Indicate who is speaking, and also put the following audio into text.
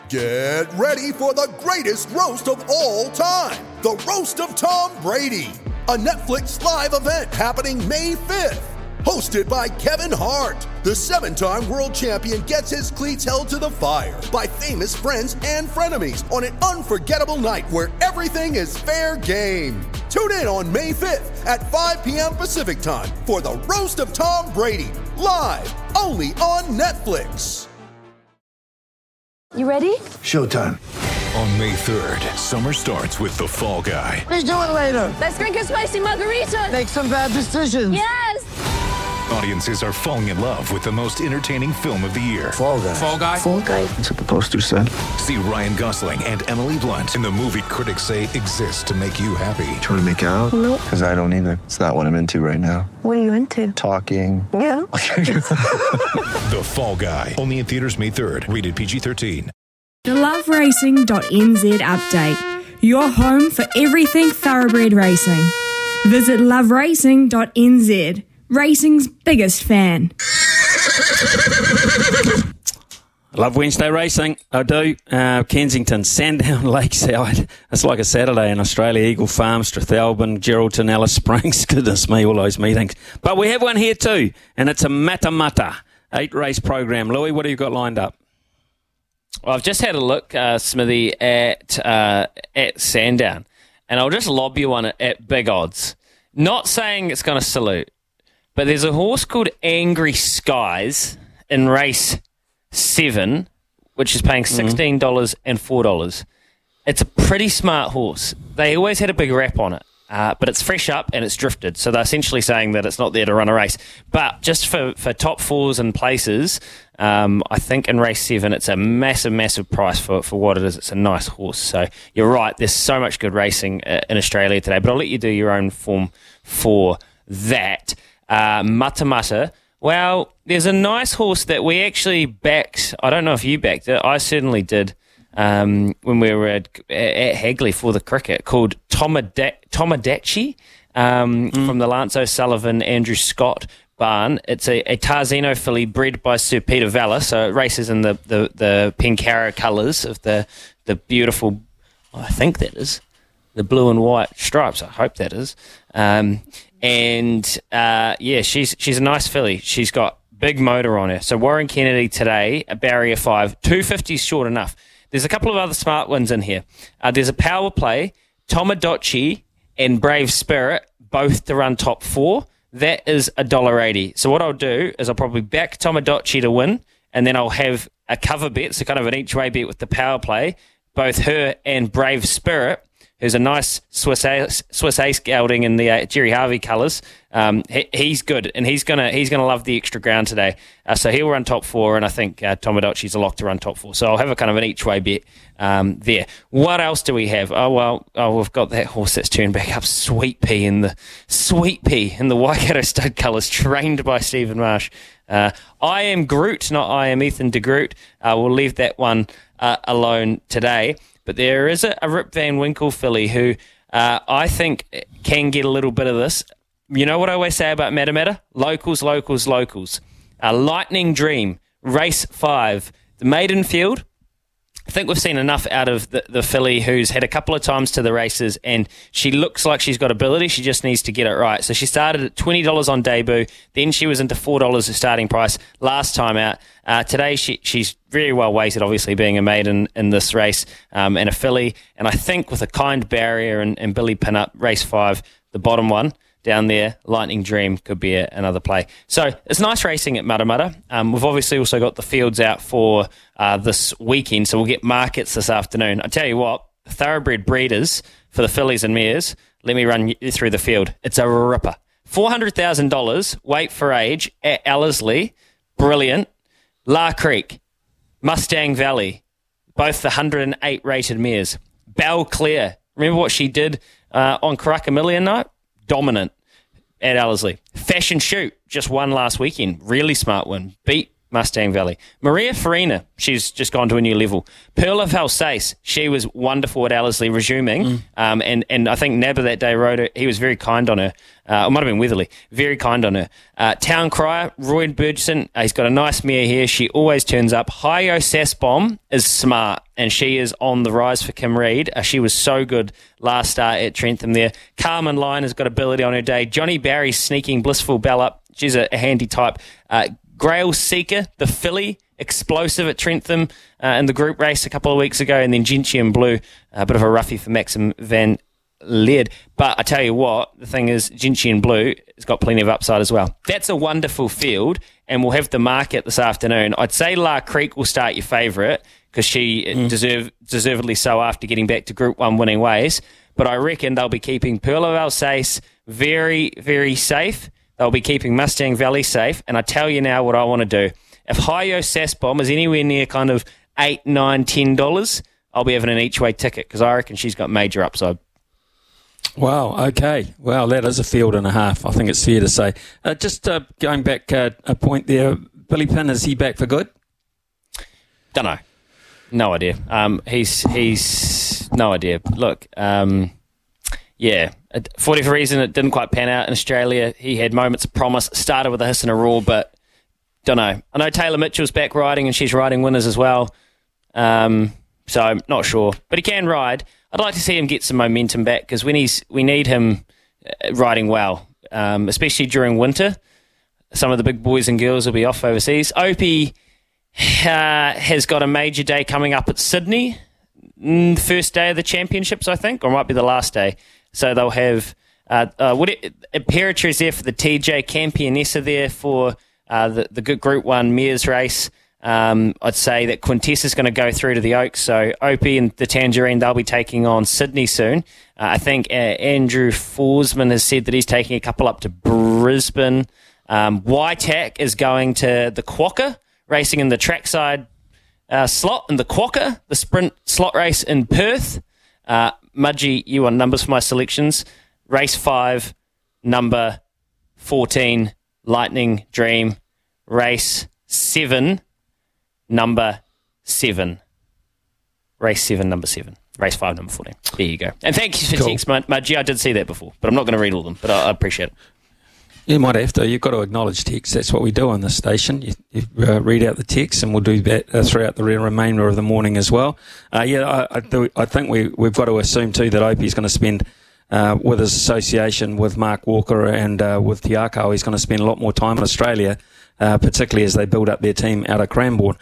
Speaker 1: Get ready for the greatest roast of all time, the Roast of Tom Brady, a Netflix live event happening May 5th. Hosted by Kevin Hart, the 7-time world champion gets his cleats held to the fire by famous friends and frenemies on an unforgettable night where everything is fair game. Tune in on May 5th at 5 p.m. Pacific time for the Roast of Tom Brady, live only on Netflix.
Speaker 2: You ready?
Speaker 3: Showtime.
Speaker 4: On May 3rd, summer starts with The Fall Guy.
Speaker 3: Let's do it later.
Speaker 2: Let's drink a spicy margarita.
Speaker 3: Make some bad decisions.
Speaker 2: Yes!
Speaker 4: Audiences are falling in love with the most entertaining film of the year.
Speaker 3: Fall Guy.
Speaker 5: Fall Guy?
Speaker 2: Fall Guy.
Speaker 3: That's what the poster said.
Speaker 4: See Ryan Gosling and Emily Blunt in the movie critics say exists to make you happy.
Speaker 3: Trying to make it out?
Speaker 2: Nope.
Speaker 3: Because I don't either. It's not what I'm into right now.
Speaker 2: What are you into?
Speaker 3: Talking.
Speaker 2: Yeah.
Speaker 4: The Fall Guy. Only in theaters May 3rd. Rated PG-13.
Speaker 6: The loveracing.nz update. Your home for everything thoroughbred racing. Visit loveracing.nz. Racing's biggest fan.
Speaker 7: I love Wednesday racing. I do. Kensington, Sandown, Lakeside. It's like a Saturday in Australia. Eagle Farm, Strathalbyn, Geraldton, Alice Springs. Goodness me, all those meetings. But we have one here too, and it's a Matamata 8-race program. Louis, what have you got lined up?
Speaker 8: Well, I've just had a look, Smithy, at Sandown, and I'll just lob you one at big odds. Not saying it's going to salute, but there's a horse called Angry Skies in race 7, which is paying $16 and $4. It's a pretty smart horse. They always had a big rap on it, but it's fresh up and it's drifted. So they're essentially saying that it's not there to run a race. But just for top fours and places, I think in race 7, it's a massive, massive price for what it is. It's a nice horse. So you're right. There's so much good racing in Australia today, but I'll let you do your own form for that. Matamata. Well, there's a nice horse that we actually backed. I don't know if you backed it. I certainly did when we were at Hagley for the cricket, called Tomodachi from the Lance O'Sullivan, Andrew Scott barn. It's a Tarzino filly bred by Sir Peter Valla, so it races in the Penkara colours of the beautiful, I think that is, the blue and white stripes. I hope that is. She's a nice filly. She's got big motor on her. So Warren Kennedy today, a barrier 5, 250 is short enough. There's a couple of other smart ones in here. There's a power play, Tomodachi and Brave Spirit, both to run top 4. That is $1.80. So what I'll do is I'll probably back Tomodachi to win, and then I'll have a cover bet, so kind of an each-way bet with the power play, both her and Brave Spirit, who's a nice Swiss ace gelding in the Jerry Harvey colours. He's good, and he's gonna love the extra ground today. So he'll run top 4, and I think Tomodachi's a lock to run top 4. So I'll have a kind of an each way bet there. What else do we have? We've got that horse that's turned back up, Sweet Pea in the Waikato stud colours, trained by Stephen Marsh. I am Groot, not I am Ethan de Groot. We'll leave that one alone today. But there is a Rip Van Winkle filly who I think can get a little bit of this. You know what I always say about Matamata? Locals. Lightning Dream, race 5. The maiden field, I think we've seen enough out of the filly who's had a couple of times to the races, and she looks like she's got ability. She just needs to get it right. So she started at $20 on debut. Then she was into $4 as starting price last time out. Today she's very well weighted, obviously being a maiden in this race, and a filly. And I think with a Kind Barrier and Billy Pinup, race 5, the bottom one down there, Lightning Dream could be another play. So it's nice racing at Matamata. We've obviously also got the fields out for this weekend, so we'll get markets this afternoon. I tell you what, thoroughbred breeders for the fillies and mares, let me run you through the field. It's a ripper. $400,000, weight for age, at Ellerslie, brilliant. La Creek, Mustang Valley, both the 108 rated mares. Belle Claire, remember what she did on Karaka Million night? Dominant at Ellerslie. Fashion Shoot, just won last weekend. Really smart win. Beat Mustang Valley. Maria Farina, she's just gone to a new level. Pearl of Alsace, she was wonderful at Ellerslie, resuming. And I think Nabba that day rode her. He was very kind on her. It might have been Weatherly. Very kind on her. Town Crier, Roy Burgeson, he's got a nice mare here. She always turns up. Hi-Yo Sassbomb is smart, and she is on the rise for Kim Reid. She was so good last start at Trentham there. Carmen Lyon has got ability on her day. Johnny Barry's sneaking Blissful Bell up. She's a handy type. Grail Seeker, the filly, explosive at Trentham in the group race a couple of weeks ago, and then Gentian Blue, a bit of a roughie for Maxim Van Leerd. But I tell you what, the thing is, Gentian Blue has got plenty of upside as well. That's a wonderful field, and we'll have the market this afternoon. I'd say La Creek will start your favourite, because she deservedly so after getting back to Group 1 winning ways. But I reckon they'll be keeping Pearl of Alsace very, very safe. They'll be keeping Mustang Valley safe. And I tell you now what I want to do. If Hi-Yo Sassbomb is anywhere near kind of $8, $9, $10, I'll be having an each-way ticket, because I reckon she's got major upside.
Speaker 7: Wow, okay. Well, that is a field and a half, I think it's fair to say. Just going back a point there, Billy Pinn, is he back for good?
Speaker 8: Don't know. No idea. He's no idea. Look, yeah, for whatever reason, it didn't quite pan out in Australia. He had moments of promise, started with a hiss and a roar, but don't know. I know Taylor Mitchell's back riding, and she's riding winners as well. So I'm not sure, but he can ride. I'd like to see him get some momentum back, because we need him riding well, especially during winter. Some of the big boys and girls will be off overseas. Opie has got a major day coming up at Sydney, first day of the championships, I think, or it might be the last day. So they'll have Imperator is there for the TJ, Campionessa there for the good Group 1 Mares race. I'd say that Quintessa is going to go through to the Oaks, so Opie and the Tangerine, they'll be taking on Sydney soon. I think Andrew Forsman has said that he's taking a couple up to Brisbane. YTAC is going to the Quokka, racing in the trackside slot in the Quokka, the sprint slot race in Perth. Mudgee, you want numbers for my selections. Race 5, number 14, Lightning Dream. Race 7, number 7. Race 7, number 7. Race 5, number 14. There you go. And thank you for text, Mudgee. I did see that before, but I'm not going to read all of them, but I appreciate it.
Speaker 7: You might have to. You've got to acknowledge text. That's what we do on this station. You read out the text, and we'll do that throughout the remainder of the morning as well. I think we've got to assume too that Opie's going to spend, with his association with Mark Walker and with Te Akau, he's going to spend a lot more time in Australia, particularly as they build up their team out of Cranbourne.